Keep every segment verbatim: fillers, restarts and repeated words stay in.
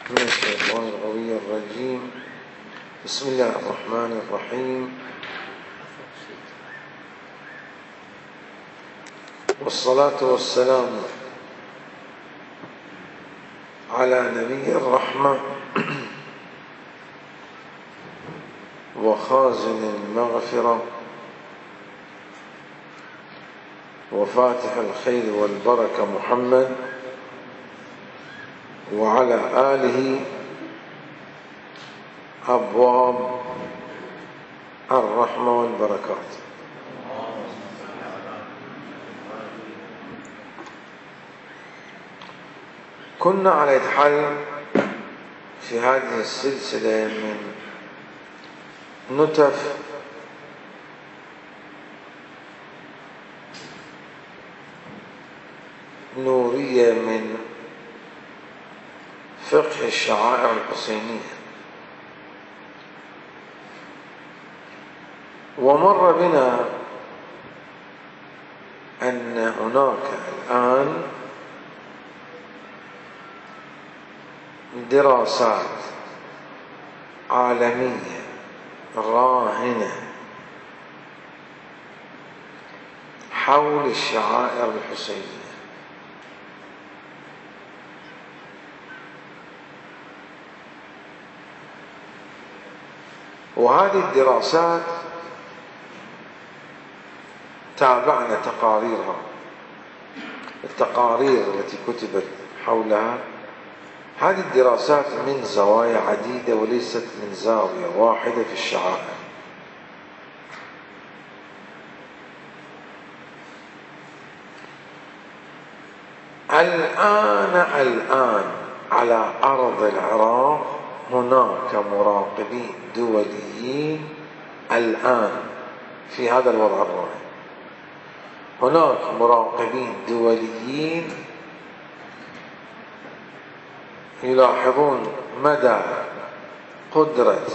من الشيطان الغوي الرجيم. بسم الله الرحمن الرحيم، والصلاة والسلام على نبي الرحمة وخازن المغفرة وفاتح الخير والبركة محمد، وعلى آله أبواب الرحمة والبركات. كنا على حال في هذه السلسلة من نتف نورية من فقه الشعائر الحسينية، ومر بنا أن هناك الآن دراسات عالمية راهنة حول الشعائر الحسينية، وهذه الدراسات تابعنا تقاريرها، التقارير التي كتبت حولها. هذه الدراسات من زوايا عديدة وليست من زاوية واحدة في الشعائر. الآن الآن على أرض العراق هناك مراقبين دوليين الآن في هذا الوضع الراهن، هناك مراقبين دوليين يلاحظون مدى قدرة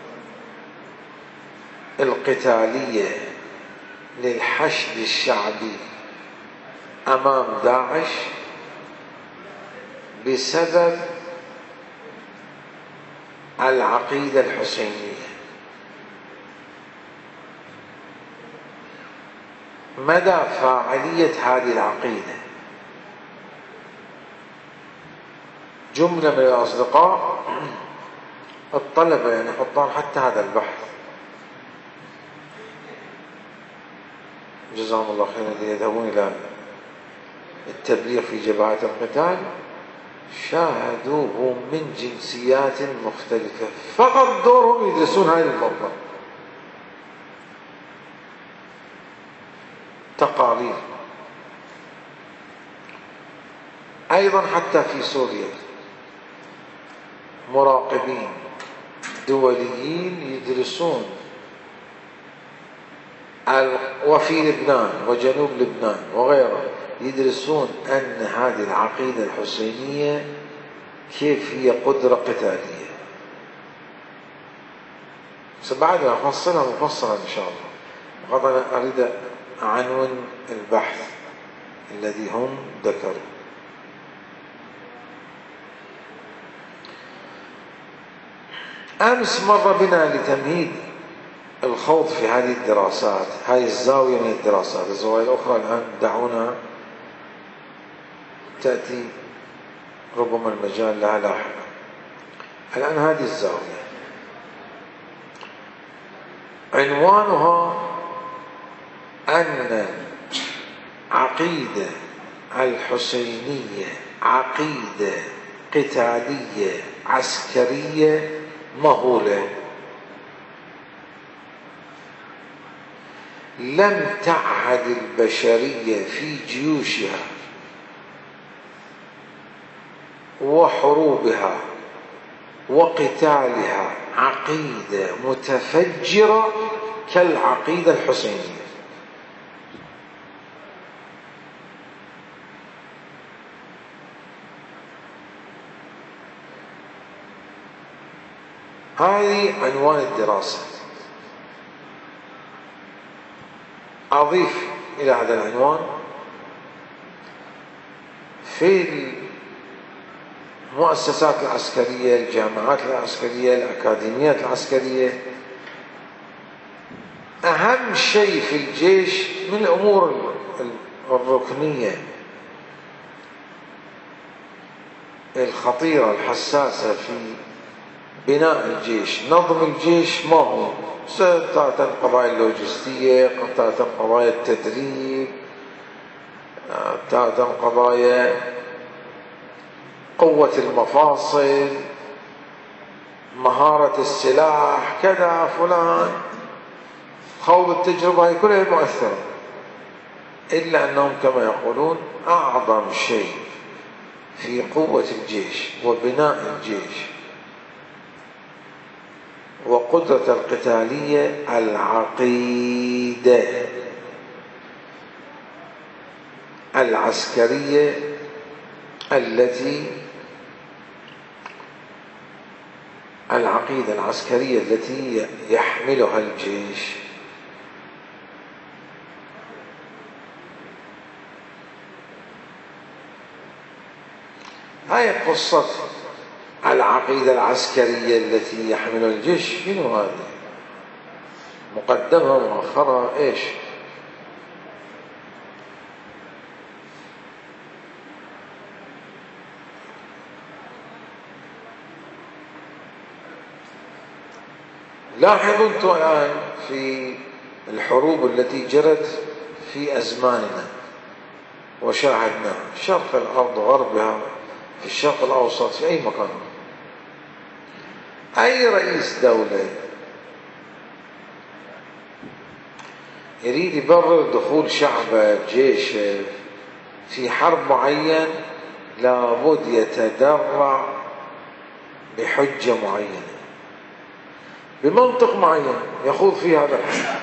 القتالية للحشد الشعبي أمام داعش بسبب العقيدة الحسينية، مدى فاعلية هذه العقيدة. جملة من الأصدقاء الطلبة يعني حطان حتى هذا البحث جزاهم الله خيرا الذين يذهبون إلى التبليغ في جبهات القتال شاهدوه من جنسيات مختلفة، فقط دورهم يدرسون هذه الموضوع. تقارير أيضا حتى في سوريا مراقبين دوليين يدرسون، وفي لبنان وجنوب لبنان وغيره يدرسون أن هذه العقيدة الحسينية كيف هي قدرة قتالية. سبعدها أفصلها مفصلا إن شاء الله، وقد أنا أريد عنوان البحث الذي هم ذكروا. أمس مر بنا لتمهيد الخوض في هذه الدراسات، هذه الزاوية من الدراسات. الزوايا الأخرى الآن دعونا تأتي ربما المجال لها لاحقا. الآن هذه الزاوية عنوانها أن العقيدة الحسينية عقيدة قتالية عسكرية مهولة، لم تعهد البشرية في جيوشها وحروبها وقتالها عقيدة متفجرة كالعقيدة الحسينية. هذه عنوان الدراسة. أضيف إلى هذا العنوان في المؤسسات العسكرية، الجامعات العسكرية، الأكاديميات العسكرية. أهم شيء في الجيش من الأمور الركنية الخطيرة الحساسة في بناء الجيش، نظم الجيش، ما هو ستاتا قضايا اللوجستية، تاتا قضايا التدريب، تاتا قضايا قوة المفاصل، مهارة السلاح، كذا فلان، خوض التجربة، هي كلها مؤثرة. إلا أنهم كما يقولون أعظم شيء في قوة الجيش وبناء الجيش وقدرة القتالية العقيدة العسكرية التي العقيدة العسكرية التي يحملها الجيش. هاي قصة العقيدة العسكرية التي يحملها الجيش. شنو هذه؟ مقدمة مؤخرة ايش؟ لاحظوا انتم الآن في الحروب التي جرت في أزماننا وشاهدناها، شرق الأرض غربها، في الشرق الأوسط، في أي مكان، أي رئيس دولة يريد يبرر دخول شعبه جيشه في حرب معين لابد يتدرع بحجة معينة بمنطق معين يخوض فيه هذا الحرب.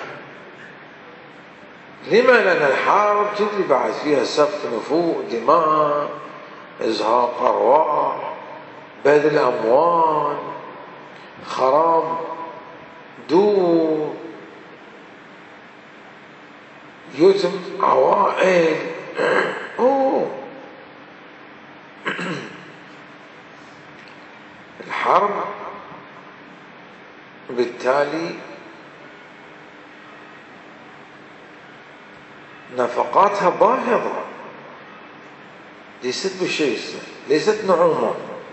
لما؟ لأن الحرب تدري بعد فيها سفك نفوء، دماء، إزهاق أرواح، بذل أموال، خراب دور، يتم عوائل. أوه. الحرب بالتالي نفقاتها باهظة، ليست بشيء، ليست نعومة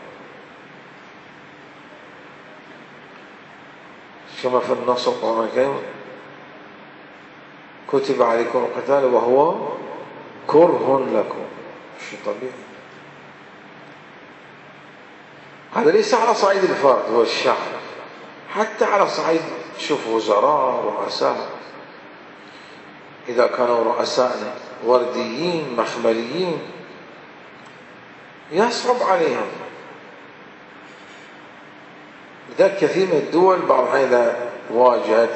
كما في النص القرآني الكريم: كتب عليكم القتال وهو كره لكم. شيء طبيعي. هذا ليس على صعيد الفرد والشعب، حتى على صعيد شوف وزراء، رؤساء، إذا كانوا رؤساء ورديين مخمليين يصعب عليهم. لذلك كثير من الدول بعضها إذا واجهت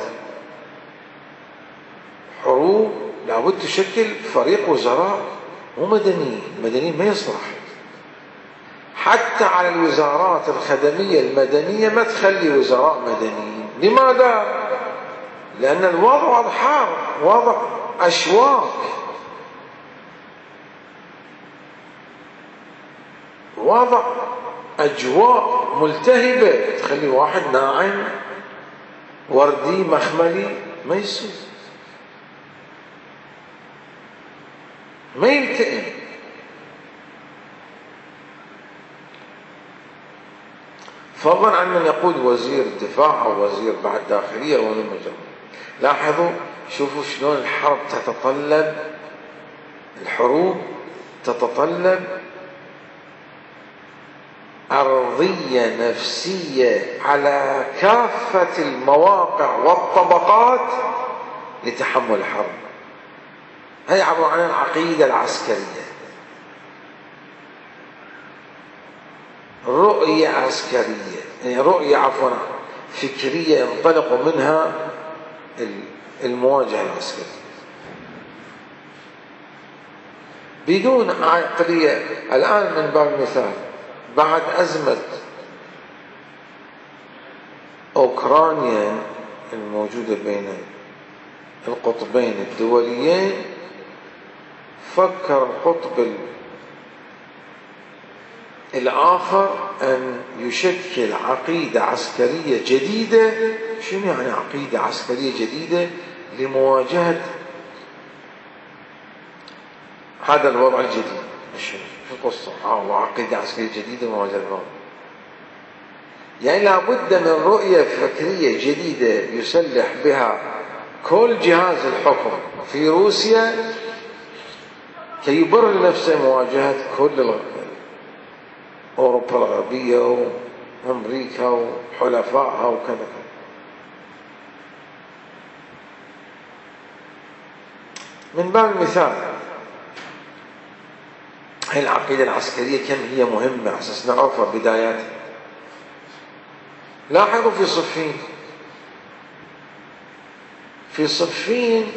حروب لابد تشكل فريق وزراء مو مدنيين. المدنيين ما يصلح. حتى على الوزارات الخدمية المدنية ما تخلي وزراء مدنيين. لماذا؟ لأن الوضع وضع حار، وضع أشواك، وضع أجواء ملتهبة، تخلي واحد ناعم وردي مخملي ما يصير، ما يلتئم. فضلا عن من يقود وزير الدفاع أو وزير بعد داخلية أو من مجرد. لاحظوا شوفوا شلون الحرب تتطلب، الحروب تتطلب أرضية نفسية على كافة المواقع والطبقات لتحمل الحرب. هي عبارة عن العقيدة العسكرية، رؤية عسكرية، يعني رؤية عفوا فكرية ينطلق منها المواجهة العسكرية بدون عقلية. الآن من باب المثال بعد أزمة أوكرانيا الموجودة بين القطبين الدوليين، فكر القطب الآخر أن يشكل عقيدة عسكرية جديدة. شنو يعني عقيدة عسكرية جديدة؟ لمواجهة هذا الوضع الجديد. شو القصة؟ آه عقيدة عسكرية جديدة لمواجهة الوضع، يعني لابد من رؤية فكرية جديدة يسلح بها كل جهاز الحكم في روسيا كي يبرر لنفسه مواجهة كل أوروبا الغربية وأمريكا وحلفائها وكذا. من باب المثال، هاي العقيدة العسكرية كم هي مهمة على أساس نعرفها بداياتها. لاحظوا في صفين، في صفين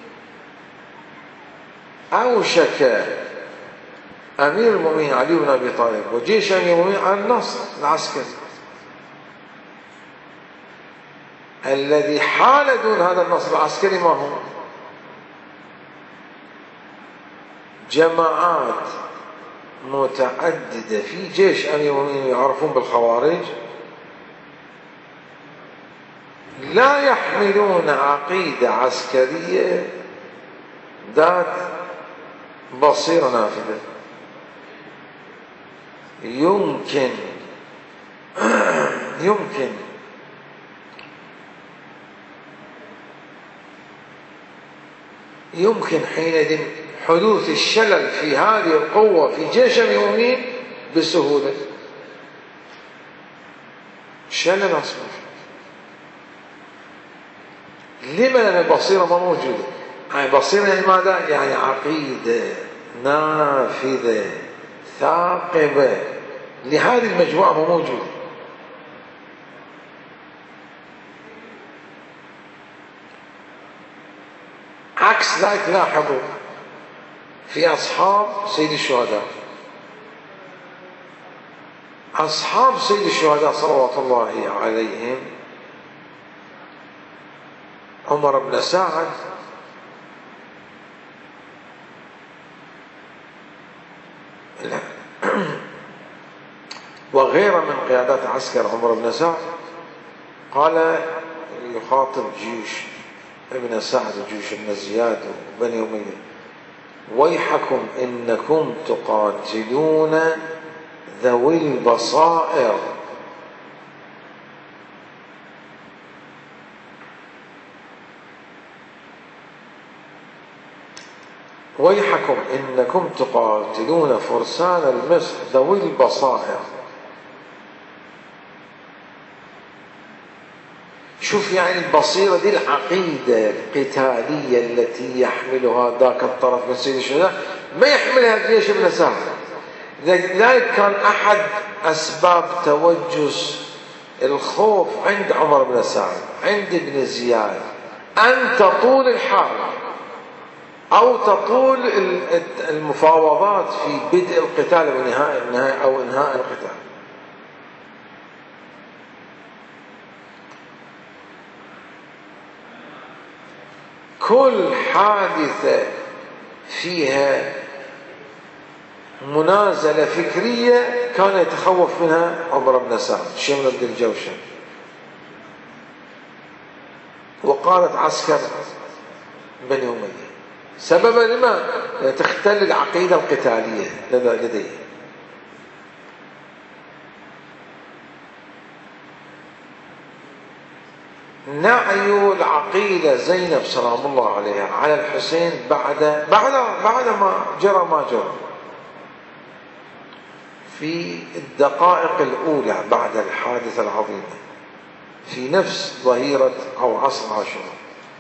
أوشك أمير المؤمنين علي بن أبي طالب وجيش أمير المؤمنين على النصر العسكري الذي حال دون هذا النصر العسكري. ما هو؟ جماعات متعددة في جيش أمير المؤمنين يعرفون بالخوارج لا يحملون عقيدة عسكرية ذات بصيرة نافذة. يمكن يمكن يمكن حينئذ حدوث الشلل في هذه القوة في جيش المؤمنين بسهولة. شلل أصبح. لما؟ لأن البصيرة ما موجودة. يعني بصيرة يعني ماذا؟ يعني عقيدة نافذة ثاقبة لهذه المجموعة ما موجودة. عكس ذلك لاحظوا في أصحاب سيد الشهداء. أصحاب سيد الشهداء صلوات الله عليهم عمر بن سعد وغيره من قيادات عسكر عمر بن سعد قال يخاطب جيوش ابن سعد وجيوش ابن زياد وبني أمية: ويحكم إنكم تقاتلون ذوي البصائر. ويحكم إنكم تقاتلون فرسان المصر ذوي البصائر. شوف يعني البصيرة دي العقيدة القتالية التي يحملها ذاك الطرف من سيد الشهداء ما يحملها جيش ابن سعد. لذلك كان أحد أسباب توجس الخوف عند عمر بن سعد عند ابن زياد أن تطول الحرب أو تطول المفاوضات في بدء القتال ونهاية أو إنهاء القتال. كل حادثة فيها منازلة فكرية كان يتخوف منها عمر بن سعد شمر بن الجوشن وقادة عسكر بني أمية. سببا لما؟ تختل العقيدة القتالية لديه. نعي العقيدة زينب سلام الله عليها على الحسين بعد بعد بعد ما جرى ما جرى في الدقائق الأولى بعد الحادثة العظيمة في نفس ظهيرة أو عصر عاشوراء.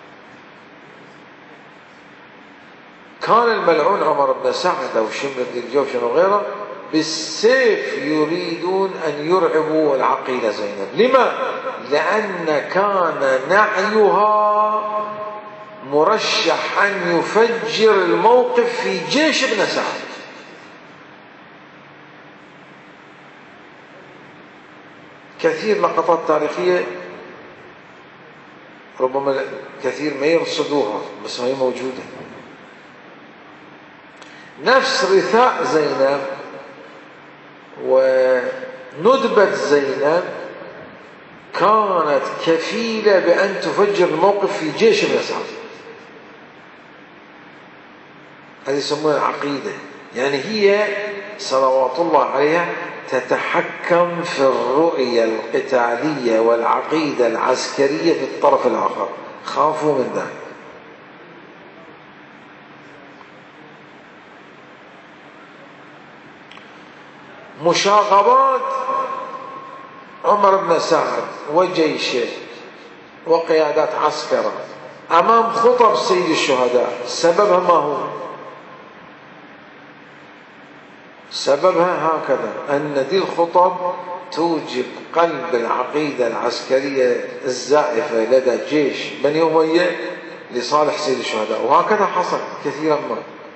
كان الملعون عمر بن سعد أو شمر بن الجوشن وغيره بالسيف يريدون أن يرعبوا العقيدة زينب. لما؟ لأن كان نعيها مرشح أن يفجر الموقف في جيش ابن سعد. كثير لقطات تاريخية ربما كثير ما يرصدوها بس هي موجودة. نفس رثاء زينب وندبة زينب كانت كفيلة بأن تفجر الموقف في جيش من الأسعار. هذه يسمونها العقيدة، يعني هي صلوات الله عليها تتحكم في الرؤية القتالية والعقيدة العسكرية في الطرف الآخر. خافوا من ذلك. مشاغبات عمر بن سعد وجيشه وقيادات عسكره أمام خطب سيد الشهداء، سببها ما هو؟ سببها هكذا، أن دي الخطب توجب قلب العقيدة العسكرية الزائفة لدى جيش بني أمية لصالح سيد الشهداء، وهكذا حصل كثيرا ما.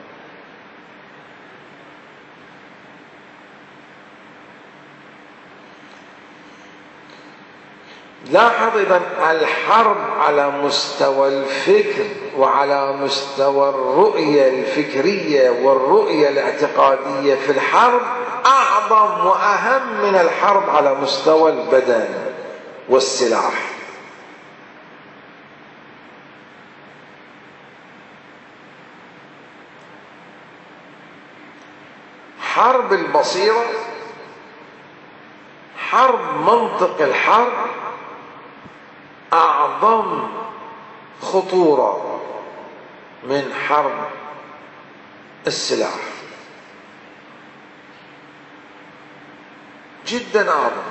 لاحظ إذن الحرب على مستوى الفكر وعلى مستوى الرؤية الفكرية والرؤية الاعتقادية في الحرب أعظم وأهم من الحرب على مستوى البدن والسلاح. حرب البصيرة، حرب منطق الحرب أعظم خطورة من حرب السلاح، جدا أعظم.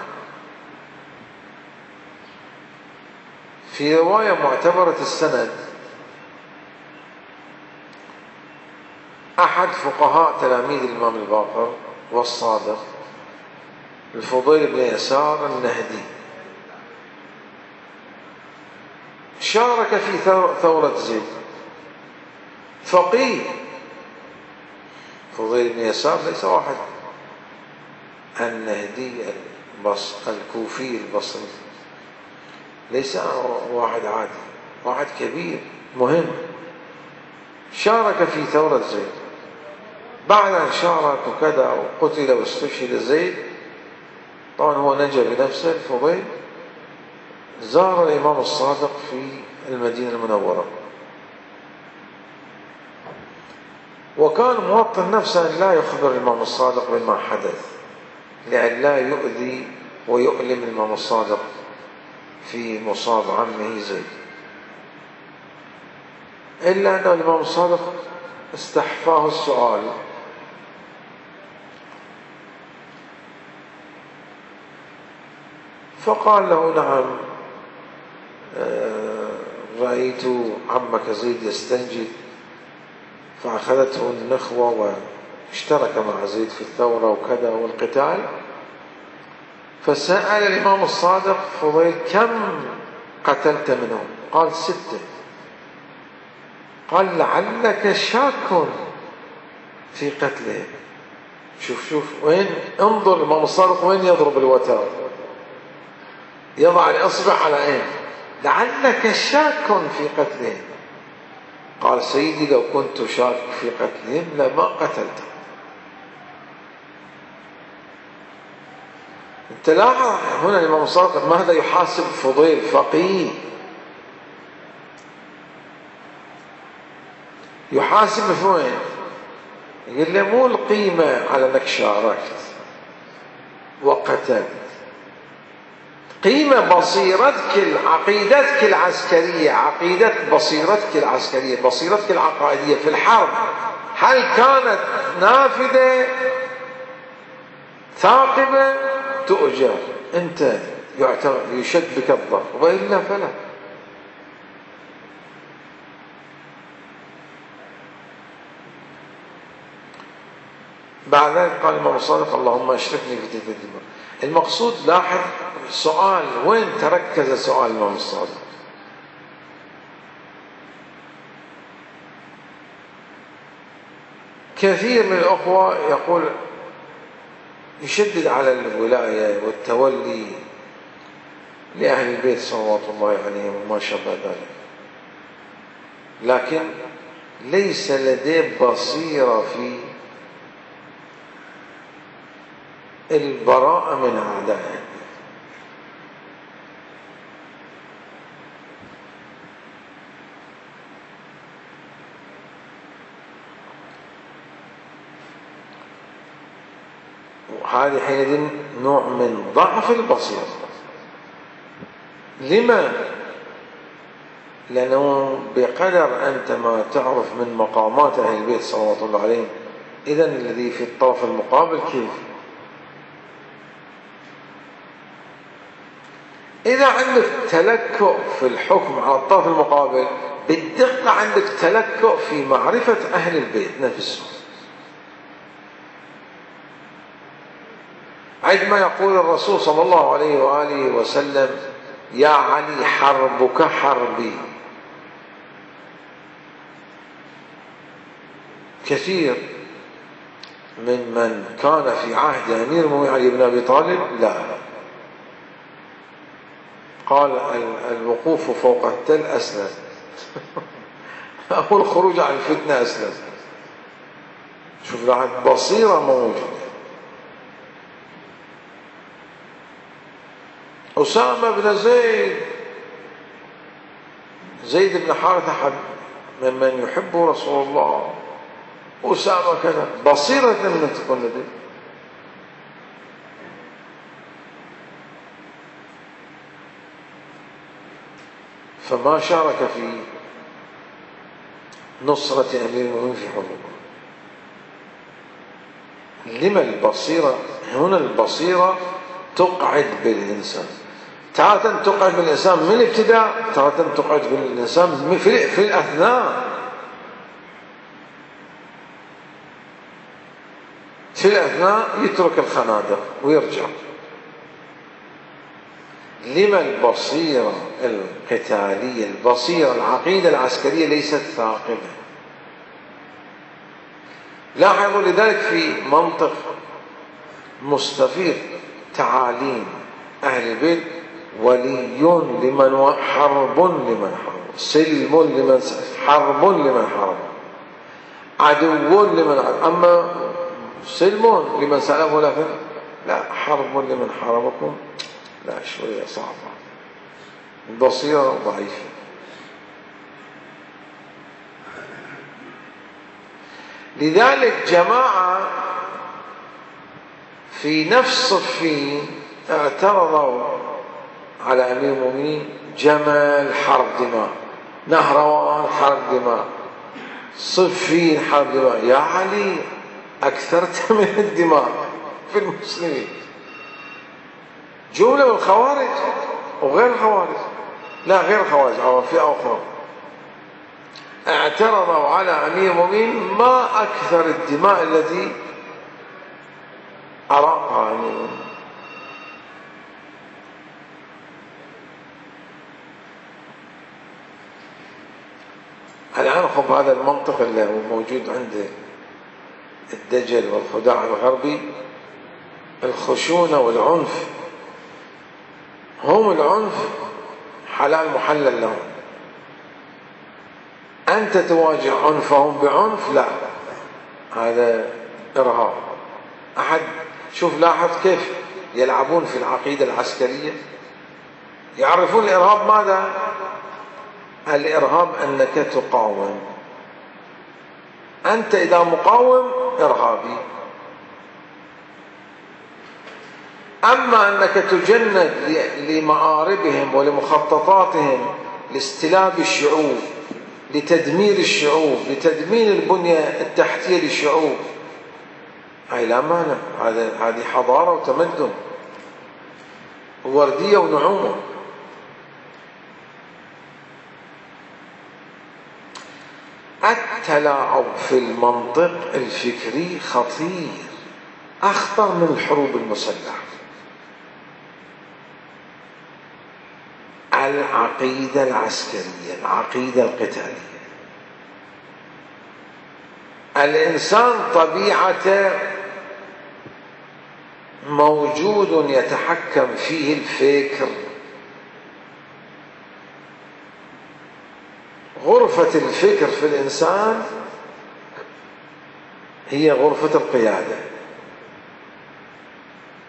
في رواية معتبرة السند، أحد فقهاء تلاميذ الإمام الباقر والصادق الفضيل بن يسار النهدي شارك في ثورة زيد، فقيه. فضيل بن يسار ليس واحد، النهدي الكوفي البصري ليس واحد عادي، واحد كبير مهم. شارك في ثورة زيد، بعد أن شارك وكذا وقتل واستشهد زيد، طبعا هو نجا بنفسه الفضيل، زار الإمام الصادق في المدينة المنورة، وكان موطن نفسه أن لا يخبر الإمام الصادق بما حدث، لأن لا يؤذي ويؤلم الإمام الصادق في مصاب عمه زيد. إلا أن الإمام الصادق استحفاه السؤال، فقال له: نعم، رأيت عمك زيد يستنجد، فأخذته النخوة واشترك مع زيد في الثورة وكذا والقتال. فسأل الإمام الصادق فضيل: كم قتلت منهم؟ قال: ستة. قال: لعلك شاك في قتلهم. شوف شوف وين، انظر الإمام الصادق وين يضرب الوتر، يضع الإصبع على عين، لعلك شاك في قتلهم. قال: سيدي لو كنت شاك في قتلهم لما قتلتهم. انت لاحظ هنا الإمام الصادق ماذا يحاسب فضيل فقيه، يحاسب في وين؟ يقول له مو القيمة على انك شاركت وقتلت، قيمة بصيرتك، عقيدتك العسكرية، عقيدة بصيرتك العسكرية، بصيرتك العقائدية في الحرب، هل كانت نافذة ثاقبة تؤجر، أنت يشد بك الظهر، وإلا فلا. بعد ذلك قال الإمام الصادق: اللهم اشركني في تلك الدماء. المقصود، لاحظ سؤال وين تركز سؤال الإمام الصادق. كثير من الأخوة يقول يشدد على الولاية والتولي لأهل البيت صلوات الله عليهم وما شابه ذلك، لكن ليس لديه بصيرة في البراءة من أعدائه. وهذه حينئذ نوع من ضعف البصيرة. لما؟ لأنه بقدر أنت ما تعرف من مقامات أهل البيت صلوات الله عليهم، إذن الذي في الطرف المقابل كيف؟ إذا عندك تلكؤ في الحكم على الطرف المقابل، بالدقة عندك تلكؤ في معرفة أهل البيت نفسهم. عندما يقول الرسول صلى الله عليه وآله وسلم: يا علي حربك حربي، كثير ممن كان في عهد أمير المؤمنين علي بن أبي طالب لا، قال الوقوف فوق التل أسلم أو الخروج عن الفتنة أسلم. شوف لعد بصيرة موجودة. أسامة بن زيد زيد بن حارثة أحد ممن يحب رسول الله، أسامة كذا، بصيرة من تكون لديه. فما شارك في نصرة أمير المؤمنين في حروب. لما البصيرة هنا؟ البصيرة تقعد بالإنسان، تارة تقعد بالإنسان من الابتداء، تارة تقعد بالإنسان في الأثناء. في الأثناء يترك الخنادق ويرجع. لما البصيرة القتالية، البصيرة العقيدة العسكرية ليست ثاقبة. لاحظوا لذلك في منطق مستفيض تعاليم أهل البيت: ولي لمن حرب لمن حرب، سلم لمن سلم، حرب لمن حرب، عدو لمن عدو. أما سلم لمن سلمه لكن لا، حرب لمن حاربكم لا، شوية صعبة، البصيرة ضعيفة. لذلك جماعة في نفس صفين اعترضوا على أمير المؤمنين: جمل حرب دماء، نهروان حرب دماء، صفين حرب دماء. يا علي أكثرت من الدماء في المسلمين. جملة من الخوارج وغير الخوارج، لا غير الخوارج أو فئة أخرى، اعترضوا على أمير المؤمنين: ما أكثر الدماء التي أراقها أمير المؤمنين. الآن خب هذا المنطق اللي هو موجود عند الدجل والخداع الغربي، الخشونة والعنف. هم العنف حلال محلل لهم. أنت تواجه عنفهم بعنف، لا، هذا إرهاب. أحد شوف لاحظ كيف يلعبون في العقيدة العسكرية، يعرفون الإرهاب ماذا؟ الإرهاب أنك تقاوم. أنت إذا مقاوم إرهابي. أما أنك تجند لمآربهم ولمخططاتهم لاستلاب الشعوب، لتدمير الشعوب، لتدمير البنية التحتية للشعوب، أي لا مانع، هذه حضارة وتمدن ووردية ونعومة. التلاعب في المنطق الفكري خطير، أخطر من الحروب المسلحة. العقيدة العسكرية، العقيدة القتالية، الإنسان طبيعته موجود يتحكم فيه الفكر. غرفة الفكر في الإنسان هي غرفة القيادة.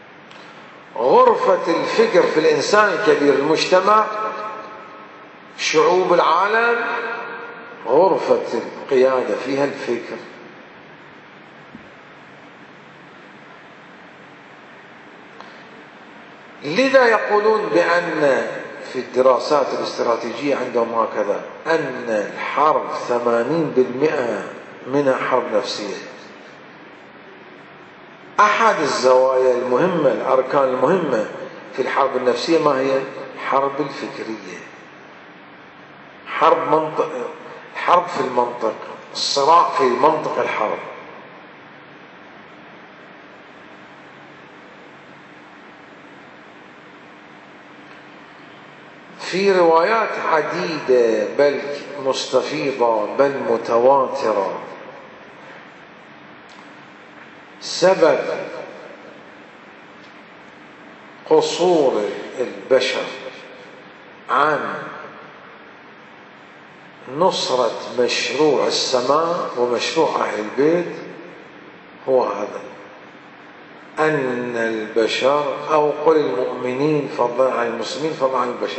غرفة الفكر في الإنسان الكبير المجتمع، شعوب العالم، غرفة القيادة فيها الفكر. لذا يقولون بأن في الدراسات الاستراتيجية عندهم هكذا، أن الحرب ثمانين بالمئة منها حرب نفسية. أحد الزوايا المهمة، الأركان المهمة في الحرب النفسية ما هي؟ حرب الفكرية، حرب منطق، حرب في المنطق، الصراع في منطق الحرب. في روايات عديدة بل مستفيضة بل متواترة سبب قصور البشر عن نصرة مشروع السماء ومشروع أهل البيت هو هذا، أن البشر، أو قل المؤمنين فضلا عن المسلمين فضلا عن البشر،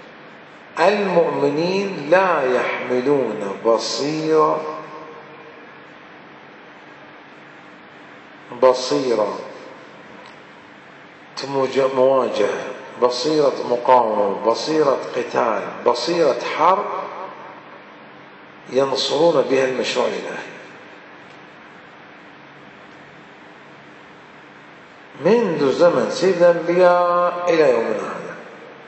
المؤمنين لا يحملون بصيرة بصيرة مواجهة، بصيرة مقاومة، بصيرة قتال، بصيرة حرب ينصرون بها المشروع الإلهي. منذ زمن سيد الأنبياء إلى يومنا هذا.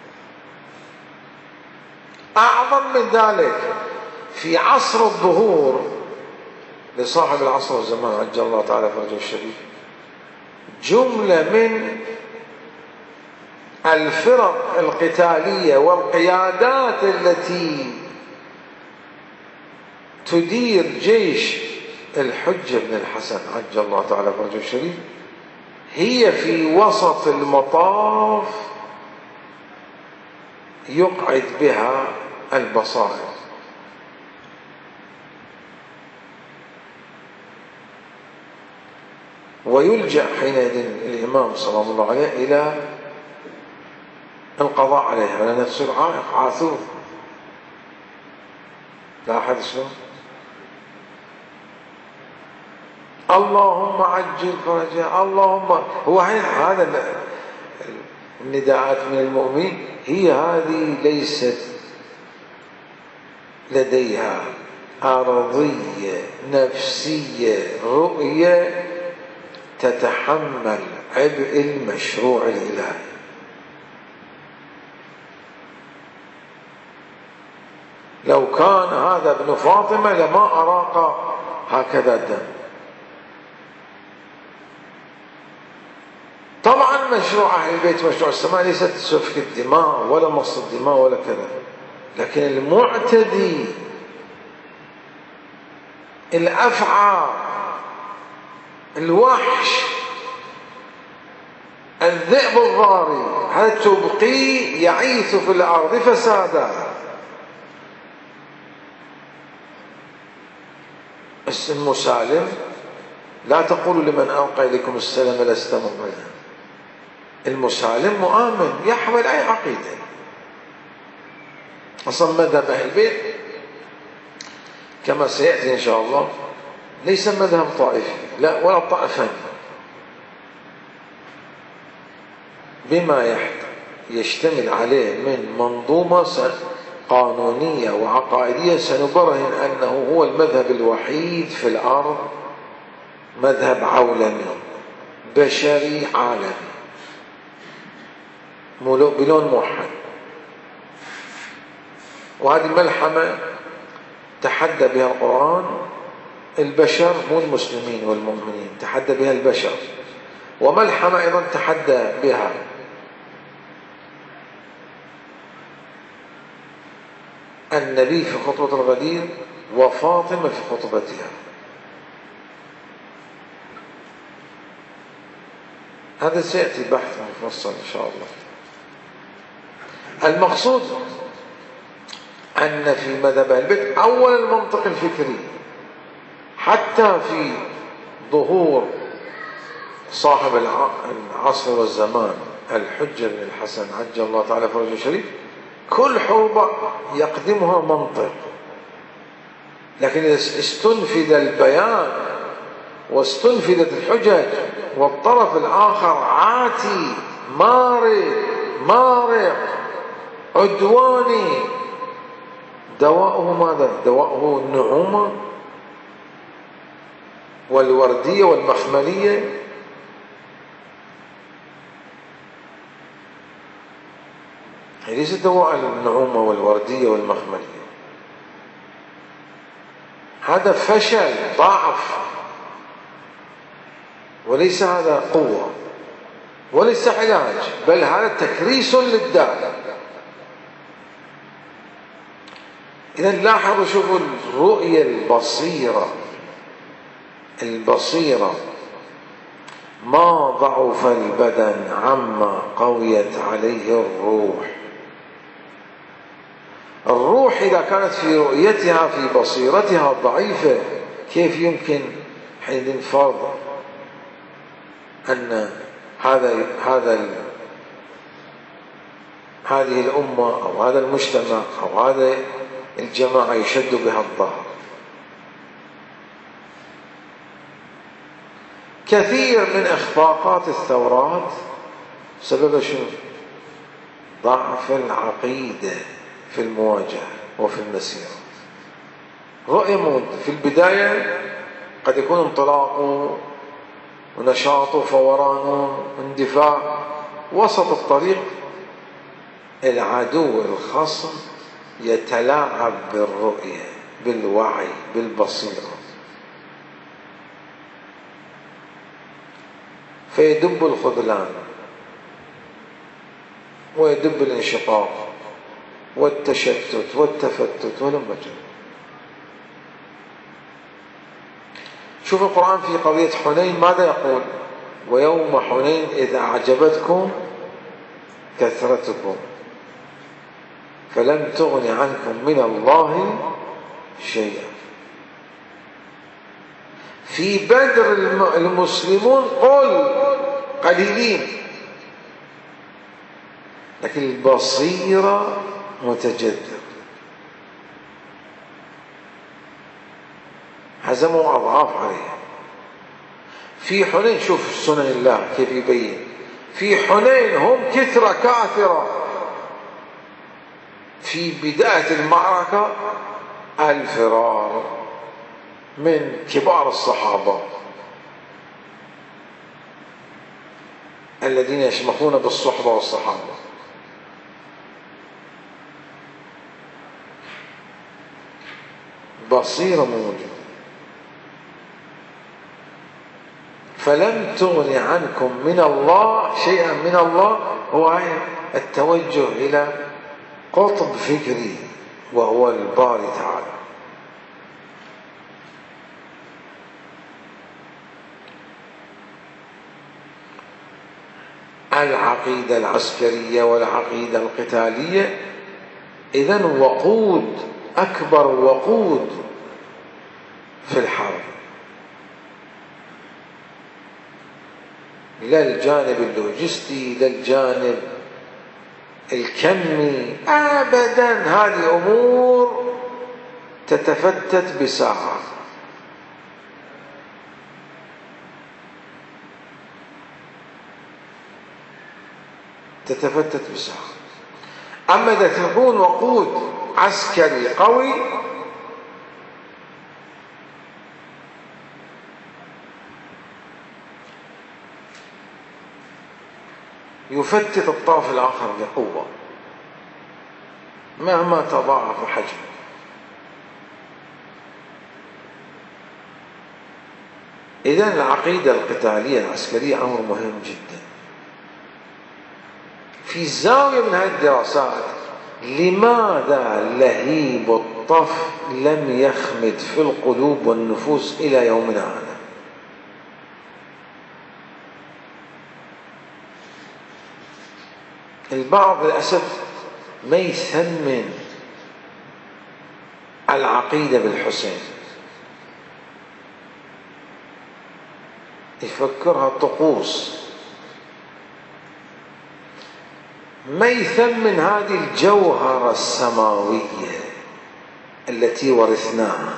أعظم من ذلك، في عصر الظهور لصاحب العصر والزمان عجل الله تعالى فرجه الشريف، جملة من الفرق القتالية والقيادات التي تدير جيش الحجة بن الحسن عجل الله تعالى فرجه الشريف هي في وسط المطاف يقعد بها البصائر. ويلجأ حينئذ الإمام صلى الله عليه وسلم إلى القضاء عليها، لأنها تصير عائق عاثور. لا أحد شلون؟ اللهم عجل فرجها، اللهم، هو هذا النداءات من المؤمنين، هي هذه ليست لديها أرضية نفسية رؤية تتحمل عبء المشروع الإلهي. لو كان هذا ابن فاطمة لما أراق هكذا الدم. طبعا مشروع أهل البيت مشروع السماء ليست سفك الدماء ولا مص الدماء ولا كذا، لكن المعتدي الأفعى الوحش الذئب الضاري هل تبقي يعيث في الأرض فسادا. المسالم لا تقولوا لمن ألقى إليكم السلام لست مؤمنا. المسالم مؤمن يحمل أي عقيدة. أصلا مذهب أهل البيت كما سيأتي إن شاء الله ليس مذهب طائفي لا ولا طائفان، بما يشتمل عليه من منظومة قانونية وعقائدية سنبرهن أنه هو المذهب الوحيد في الأرض، مذهب عولمي بشري عالمي بلون موحد. وهذه ملحمة تحدى بها القرآن البشر، مو المسلمين والمؤمنين، تحدى بها البشر. وملحمة أيضا تحدى بها النبي في خطبة الغدير وفاطمة في خطبتها. هذا سيأتي بحث مفصل إن شاء الله. المقصود أن في مذهب البيت أول المنطق الفكري حتى في ظهور صاحب العصر والزمان الحجة بن الحسن عجل الله تعالى فرجه الشريف كل حوبة يقدمها منطق، لكن إذا استنفذ البيان واستنفذت الحجج والطرف الآخر عاتي مارد مارق عدواني، دواؤه ماذا؟ دواؤه النعومة والوردية والمخملية. ليس دواء النعومة والوردية والمخملية، هذا فشل ضعف، وليس هذا قوة وليس علاج، بل هذا تكريس للداء. إذا لاحظوا شوفوا الرؤية البصيرة البصيرة ما ضعف البدن عما قويت عليه الروح. الروح إذا كانت في رؤيتها في بصيرتها ضعيفة كيف يمكن حين فرض أن هذا هذا هذه الأمة أو هذا المجتمع أو هذا الجماعة يشد بها الظهر. كثير من إخفاقات الثورات سبب شنو؟ ضعف العقيدة في المواجهة وفي المسيرة. رؤية موجودة في البداية، قد يكون انطلاقه ونشاطه فورانه اندفاع، وسط الطريق العدو الخصم يتلاعب بالرؤية بالوعي بالبصيرة، فيدب الخذلان ويدب الانشقاق والتشتت والتفتت والمجد. شوف القرآن في قضية حنين ماذا يقول؟ ويوم حنين إذ أعجبتكم كثرتكم فلم تغن عنكم من الله شيئا. في بدر المسلمون قل قليلين، لكن البصيرة متجدد، هزموا أضعاف عليها. في حنين شوف سنن الله كيف يبين، في حنين هم كثرة كاثرة، في بداية المعركة الفرار من كبار الصحابة الذين يشمخون بالصحبة والصحابة. بصيرة موجودة. فلم تغن عنكم من الله شيئا، من الله هو التوجه إلى قطب فكري وهو الباري تعالى. العقيدة العسكرية والعقيدة القتالية إذن وقود، أكبر وقود في الحرب، لا الجانب اللوجستي لا الجانب الكمي أبدا. هذه أمور تتفتت بساعة. تتفتت بساعة. أما إذا تكون وقود عسكري قوي يفتت الطرف الآخر بقوة مهما تضاعف حجمه. إذن العقيدة القتالية العسكرية أمر مهم جدا. في زاوية من هذه الدراسات لماذا لهيب الطف لم يخمد في القلوب والنفوس إلى يومنا هذا؟ البعض للأسف ما يثمن العقيدة بالحسين، يفكرها طقوس، ميثم من هذه الجوهرة السماوية التي ورثناها.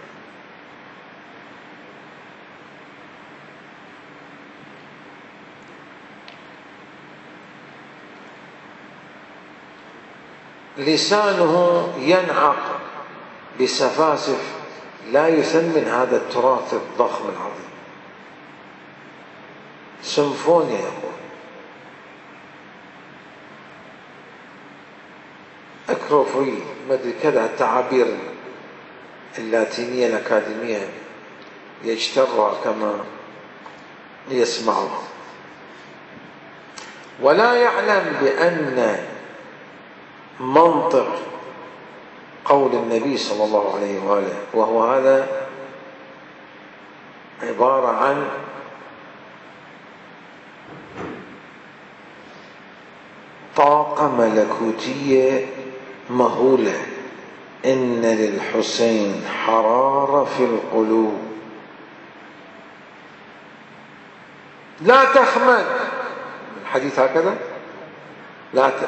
لسانه ينعق بسفاسف لا يثمن هذا التراث الضخم العظيم. سيمفونيا يقول، أكروفري، ما أدري كذا التعابير اللاتينية الأكاديمية يجترها كما يسمعها، ولا يعلم بأن منطق قول النبي صلى الله عليه وآله، وهو هذا عبارة عن طاقة ملكوتية مهولة. إن للحسين حرارة في القلوب لا تخمد. الحديث هكذا لا ت...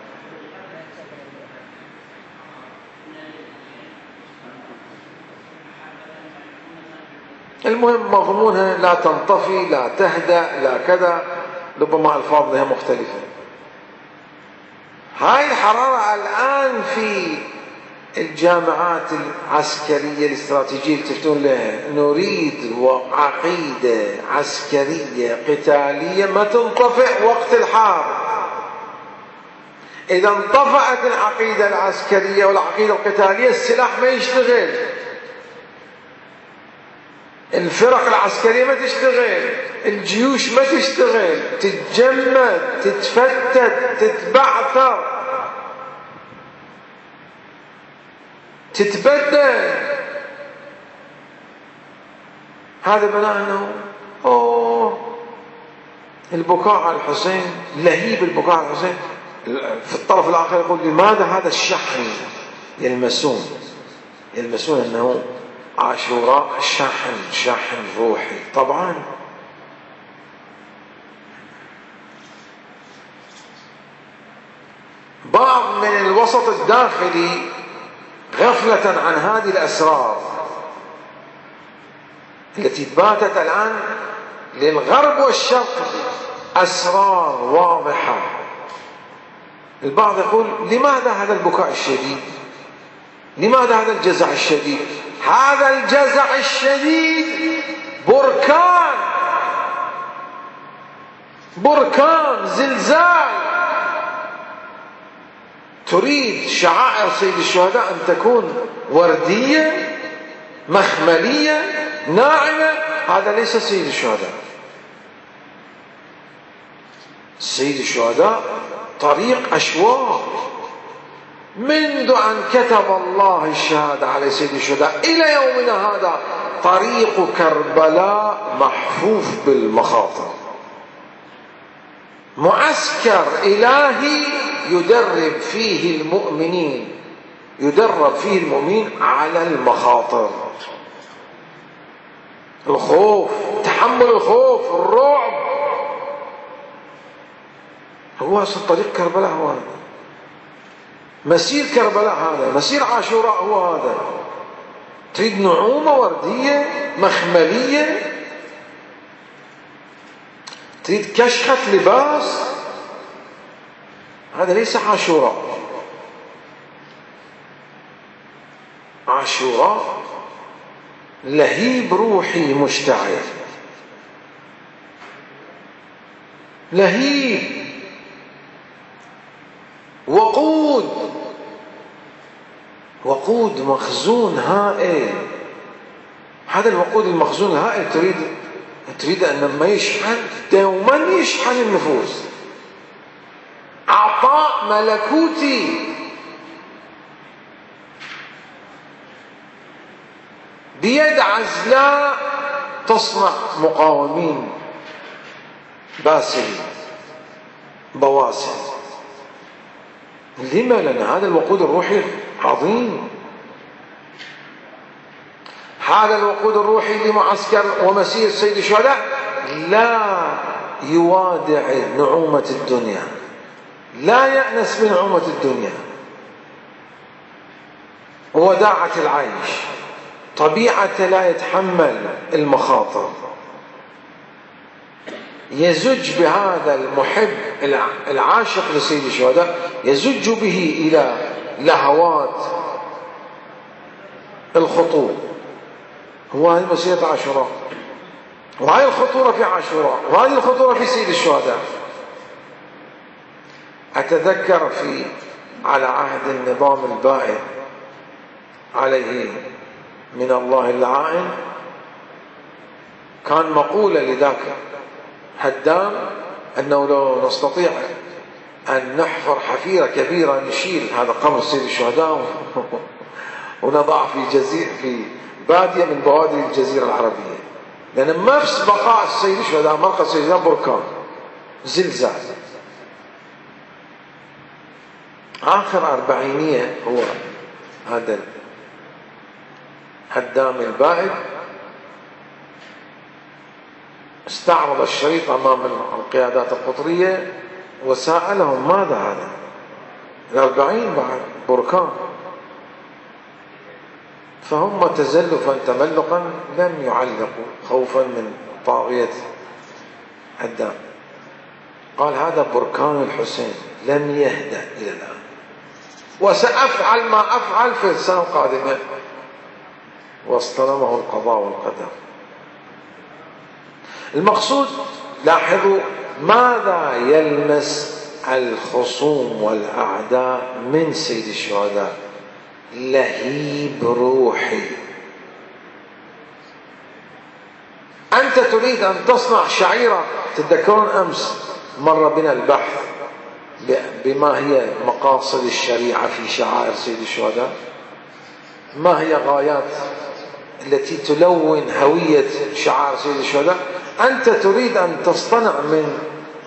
المهم مضمونها لا تنطفي، لا تهدأ، لا كذا، ربما ألفاظها مختلفة. هاي الحرارة الآن في الجامعات العسكرية الاستراتيجية تفتون لها نريد عقيدة عسكرية قتالية ما تنطفئ وقت الحرب. إذا انطفأت العقيدة العسكرية والعقيدة القتالية السلاح ما يشتغل، الفرق العسكرية ما تشتغل، الجيوش ما تشتغل، تتجمد، تتفتت، تتبعثر، تتبدل. هذا بناء انه اوه البكاء على الحسين، لهيب البكاء على الحسين. في الطرف الاخر يقول لماذا هذا الشحن يلمسون يلمسون انه عاشوراء شحن شحن روحي. طبعا بعض من الوسط الداخلي غفلة عن هذه الأسرار التي باتت الآن للغرب والشرق أسرار واضحة. البعض يقول لماذا هذا البكاء الشديد؟ لماذا هذا الجزع الشديد؟ هذا الجزع الشديد بركان، بركان زلزال. تريد شعائر سيد الشهداء أن تكون وردية مخملية ناعمة، هذا ليس سيد الشهداء. سيد الشهداء طريق أشواق، منذ أن كتب الله الشهادة على سيد الشهداء إلى يومنا هذا طريق كربلاء محفوف بالمخاطر. معسكر إلهي يدرب فيه المؤمنين يدرب فيه المؤمنين على المخاطر، الخوف، تحمل الخوف، الرعب. هو أصل طريق كربلاء هو هذا، مسير كربلاء هذا، مسير عاشوراء هو هذا. تريد نعومة وردية مخملية، تريد كشخة لباس، هذا ليس عاشوراء. عاشوراء لهيب روحي مشتعل، لهيب وقود، وقود مخزون هائل. هذا الوقود المخزون الهائل تريد تريد أن ما يشحن دوما، يشحن النفوس. عطاء ملكوتي بيد عزلاء تصنع مقاومين باسل بواسل. لما؟ لأن هذا الوقود الروحي عظيم. هذا الوقود الروحي لمعسكر ومسير سيد الشهداء لا يوادع نعومة الدنيا، لا يأنس من نعومة الدنيا ووداعة العيش، طبيعة لا يتحمل المخاطر، يزج بهذا المحب العاشق لسيد الشهداء، يزج به إلى لهوات الخطوب. هو هذه مسيرة عاشوراء، وهذه الخطورة في عاشوراء، وهذه الخطورة في سيد الشهداء. أتذكر في على عهد النظام البائد عليه من الله اللعائن، كان مقولة لذاك هدام أنه لو نستطيع أن نحفر حفيرة كبيرة نشيل هذا قبر سيد الشهداء ونضع في جزيرة في بادية من بوادي الجزيرة العربية، لأن نفس بقاء السيد الشهداء مرقى السيد الشهداء بركان زلزال. آخر أربعينية هو هذا هدام البائد استعرض الشريط أمام القيادات القطرية وسألهم ماذا هذا؟ الأربعين بعد بركان. فهم تزلفا تملقا لم يعلقوا خوفا من طاغية هدام. قال هذا بركان الحسين لم يهدأ إلى الآن، وسأفعل ما أفعل في السنة القادمة. واصطدمه القضاء والقدر. المقصود لاحظوا ماذا يلمس الخصوم والأعداء من سيد الشهداء؟ لهيب روحي. أنت تريد أن تصنع شعيرة. تتذكرون أمس مر بنا البحث بما هي مقاصد الشريعة في شعائر سيد الشهداء، ما هي غايات التي تلون هوية شعائر سيد الشهداء. أنت تريد أن تصطنع من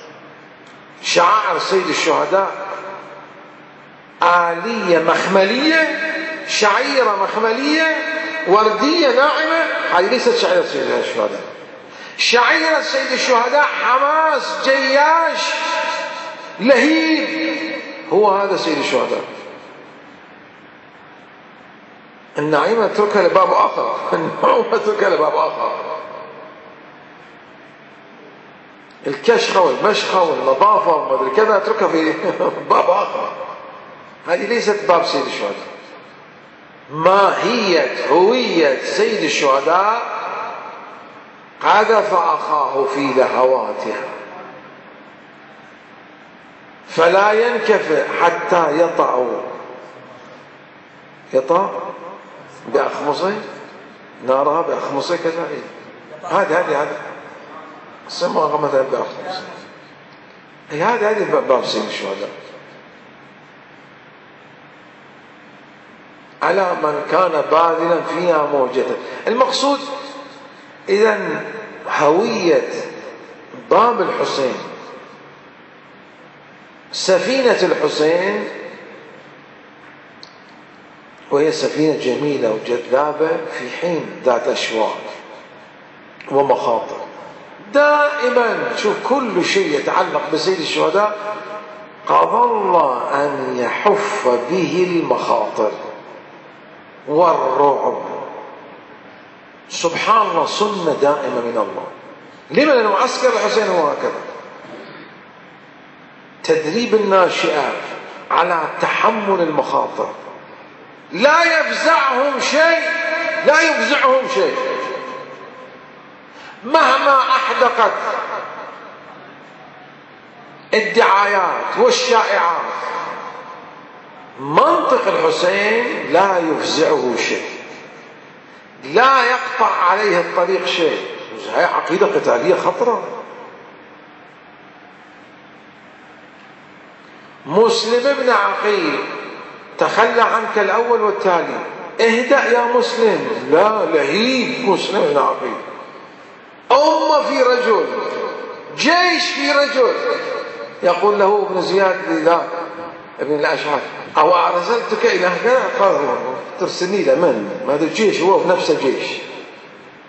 شعائر سيد الشهداء آلية مخملية، شعيرة مخملية وردية ناعمة. هذه ليست شعيرة سيد الشهداء. شعيرة سيد الشهداء حماس، جياش، لهيب. هو هذا سيد الشهداء. النعيمة اتركها لباب آخر، النعومة اتركها لباب آخر. الكشخة والمشخة والنظافة وما أدري كذا اتركها في باب آخر. هذه ليست باب سيد الشهداء. ماهية هوية سيد الشهداء قذف أخاه في لهواتها، فلا ينكفئ حتى يطأ يطأ بأخمصه نارها بأخمصه كذا. هذا هذا هذا سموها مثلا بأخمصه. هذا هذا باب سيد الشهداء. على من كان باذلا فيها موجة. المقصود إذن هوية باب الحسين، سفينة الحسين، وهي سفينة جميلة وجذابة في حين ذات أشواك ومخاطر. دائما شوف كل شيء يتعلق بسيد الشهداء قضى الله أن يحف به المخاطر والرعب. سبحان الله، سنة دائمة من الله. لما؟ لأن معسكر الحسين هو هكذا، تدريب الناشئات على تحمل المخاطر. لا يفزعهم شيء، لا يفزعهم شيء مهما أحدقت الدعايات والشائعات. منطق الحسين لا يفزعه شيء، لا يقطع عليه الطريق شيء. هي عقيدة قتالية خطرة. مسلم بن عقيل تخلى عنك الأول والتالي، اهدأ يا مسلم. لا، لهيب مسلم بن عقيل. أمة في رجل، جيش في رجل. يقول له ابن زياد لا ابن الأشعث أو أرسلتك إلى هكذا؟ قال ترسلني لمن؟ هذا الجيش هو بنفسه جيش،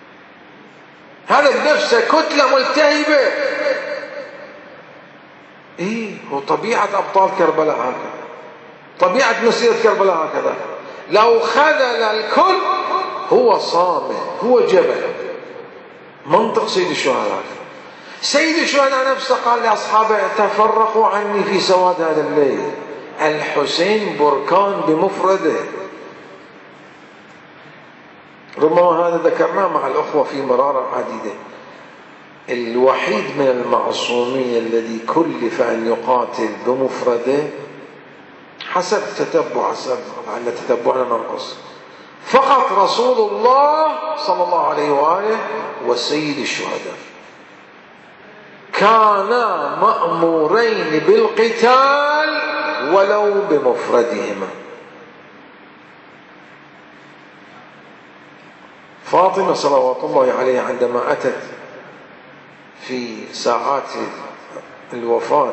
هذا بنفسه كتلة ملتهبة. إيه، هو طبيعة أبطال كربلاء هكذا، طبيعة مسيرة كربلاء هكذا. لو خذل الكل هو صامت، هو جبل. منطق سيد الشهداء. سيد الشهداء نفسه قال لأصحابه تفرقوا عني في سواد هذا الليل. الحسين بركان بمفرده. ربما هذا ذكرناه مع الأخوة في مرارة عديدة. الوحيد من المعصومين الذي كلف أن يقاتل بمفرده حسب تتبع، حسب على تتبعنا ننقص، فقط رسول الله صلى الله عليه وآله وسيد الشهداء كانا مأمورين بالقتال ولو بمفردهما. فاطمة صلوات الله عليها عندما أتت في ساعات الوفاة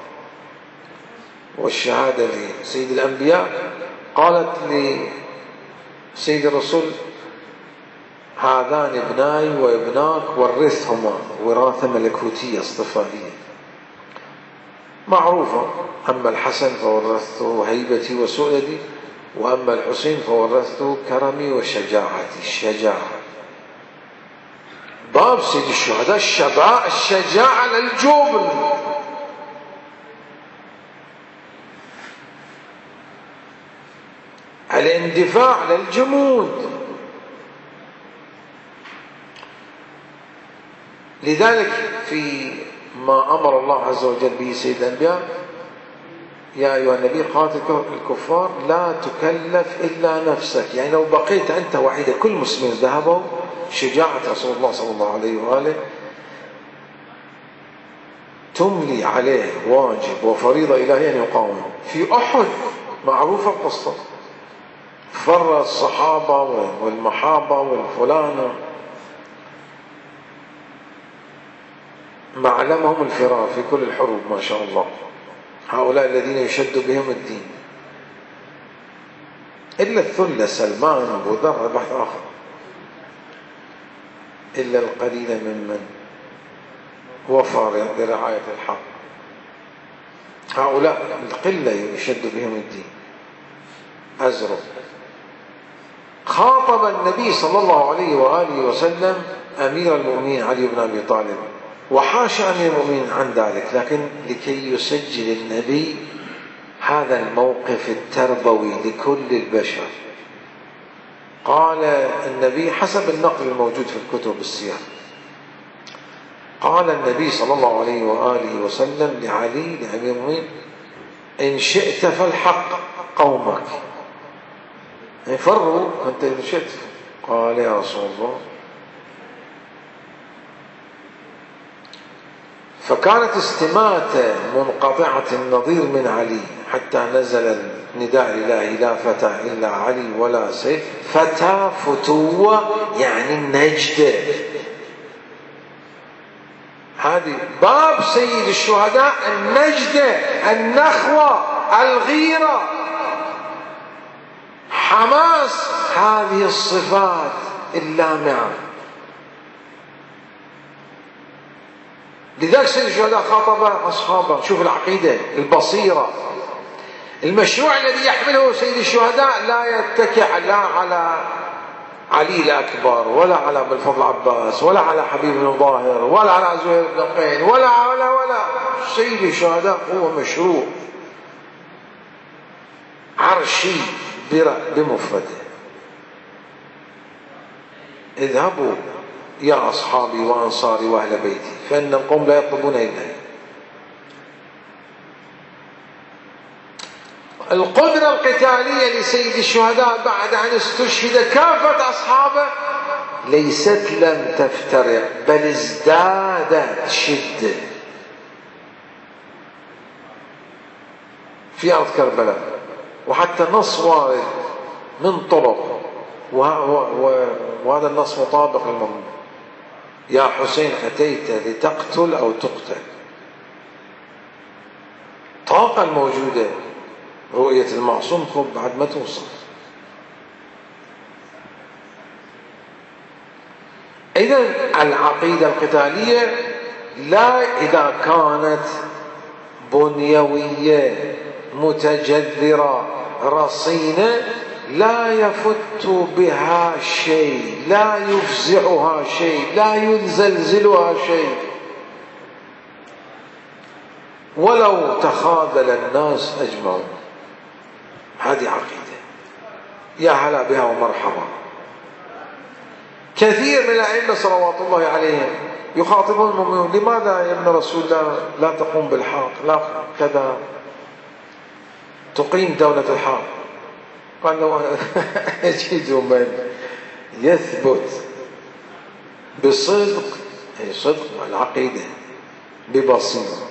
والشهادة لسيد الأنبياء قالت لسيد الرسول هذان ابناي وابناك ورثهما وراثة ملكوتية اصطفائية معروفة. أما الحسن فورثته هيبتي وسؤددي، وأما الحسين فورثته كرمي وشجاعتي. الشجاعة باب سيد الشهداء، الشباب الشجاعة للجبن. الاندفاع للجمود. لذلك في ما أمر الله عز وجل به سيد الأنبياء يا أيها النبي قاتل الكفار لا تكلف إلا نفسك. يعني لو بقيت أنت وحيدا كل مسلمين ذهبوا، شجاعة رسول الله صلى الله عليه وآله تملي عليه واجب وفريضة إلهية أن يقاوم. في أحد معروفة القصة، فر الصحابة والمحابة والفلانة معلمهم الفرار في كل الحروب ما شاء الله، هؤلاء الذين يشد بهم الدين. إلا الثلة سلمان أبو ذر بحث آخر، إلا القليل ممن وفر برعاية الحق، هؤلاء القلة يشد بهم الدين. أزرق خاطب النبي صلى الله عليه وآله وسلم أمير المؤمنين علي بن أبي طالب، وحاشا أمير المؤمنين عن ذلك، لكن لكي يسجل النبي هذا الموقف التربوي لكل البشر. قال النبي حسب النقل الموجود في الكتب السير، قال النبي صلى الله عليه وآله وسلم لعلي لأمير المؤمنين إن شئت فالحق قومك، فروا أنت إن شئت. قال يا رسول الله، فكانت استماتة منقطعة النظير من علي حتى نزل النداء الإلهي لا فتى إلا علي ولا سيف. فتى فتوة يعني النجدة. هذه باب سيد الشهداء، النجدة، النخوة، الغيرة، حماس، هذه الصفات اللامعة. لذلك سيد الشهداء خاطب أصحابه. شوف العقيدة، البصيرة. المشروع الذي يحمله سيد الشهداء لا يتكئ لا على علي الأكبر ولا على أبو الفضل عباس ولا على حبيب بن ظاهر ولا على زهير بن قين ولا ولا ولا سيد الشهداء هو مشروع عرشي بمفرده. اذهبوا يا أصحابي وأنصاري وأهل بيتي فإن القوم لا يطلبون إلا القدرة القتالية لسيد الشهداء بعد أن استشهد كافة أصحابه ليست لم تفترق بل ازدادت شدة في أرض كربلاء. وحتى نص وارد من طرق وهذا النص مطابق للمضمون: يا حسين أتيت لتقتل أو تقتل. طاقة الموجودة رؤية المعصوم خب بعد ما توصل. إذن العقيدة القتالية لا إذا كانت بنيوية متجذرة رصينة لا يفت بها شيء، لا يفزعها شيء، لا يزلزلها شيء، ولو تخاذل الناس أجمعون. هذه عقيدة، يا هلا بها ومرحبا. كثير من الأئمة صلوات الله عليهم يخاطبون المؤمنون: لماذا يا ابن رسول الله لا تقوم بالحق، لا كذا تقيم دولة الحق؟ قال له: أجد من يثبت بصدق، أي صدق العقيدة، ببصيرة،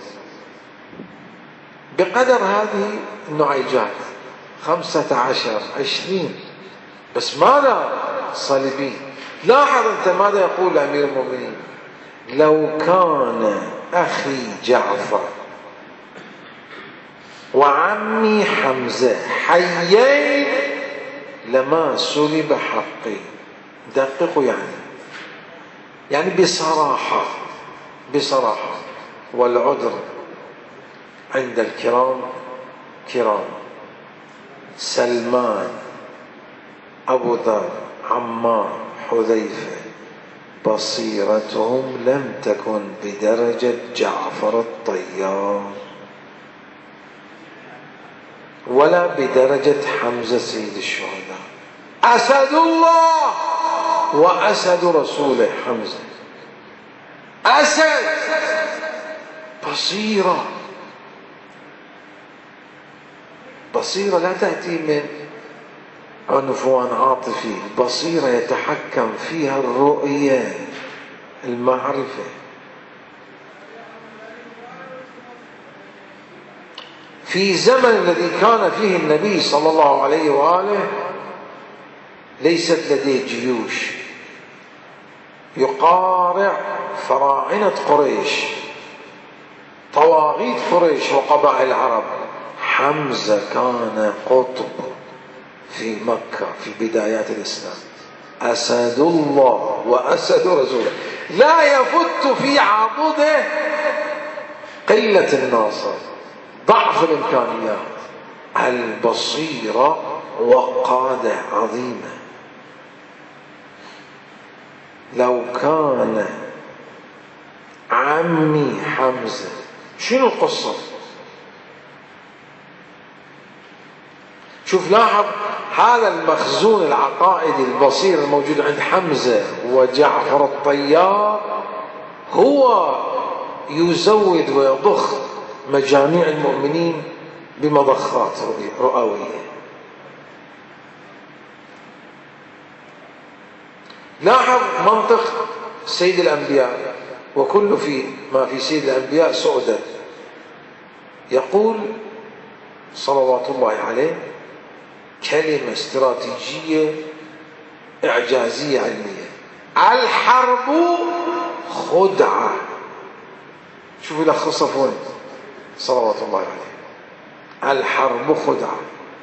بقدر هذه النعيجات خمسة عشر عشرين، بس ماذا صليبي. لاحظ أنت ماذا يقول أمير المؤمنين: لو كان أخي جعفر وعمي حمزة حيين لما سلب حقي. دققوا يعني يعني بصراحة بصراحة والعذر عند الكرام كرام. سلمان، أبو ذر، عمار، حذيفة، بصيرتهم لم تكن بدرجة جعفر الطيار ولا بدرجة حمزة سيد الشهداء. أسد الله وأسد رسوله حمزة، أسد، بصيرة. بصيرة لا تأتي من عنفوان عاطفي، بصيرة يتحكم فيها الرؤية، المعرفة. في زمن الذي كان فيه النبي صلى الله عليه وآله ليست لديه جيوش يقارع فراعنة قريش، طواغيت قريش وقبائل العرب. حمزة كان قطب في مكة في بدايات الإسلام، أسد الله وأسد رسوله، لا يفت في عضده قلة الناصر، ضعف الإمكانيات، البصيرة وقادة عظيمة. لو كان عمي حمزة، شنو القصة؟ شوف، لاحظ هذا المخزون العقائدي البصير الموجود عند حمزة وجعفر الطيار هو يزود ويضخ مجاميع المؤمنين بمضخات رؤوية. لاحظ منطق سيد الأنبياء: وكل في ما في سيد الأنبياء سؤدد. يقول صلوات الله عليه كلمة استراتيجية إعجازية علمية: الحرب خدعة. شوف يلخصها وين صلوات الله عليه: الحرب خدعة.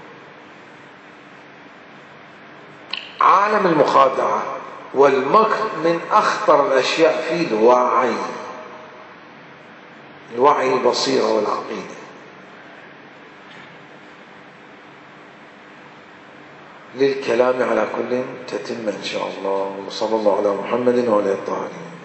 عالم المخادعة والمكر من أخطر الأشياء فيه الوعي، الوعي، البصيرة والعقيدة. للكلام على كل تتم إن شاء الله. وصلى الله على محمد وعلى آله الطاهرين.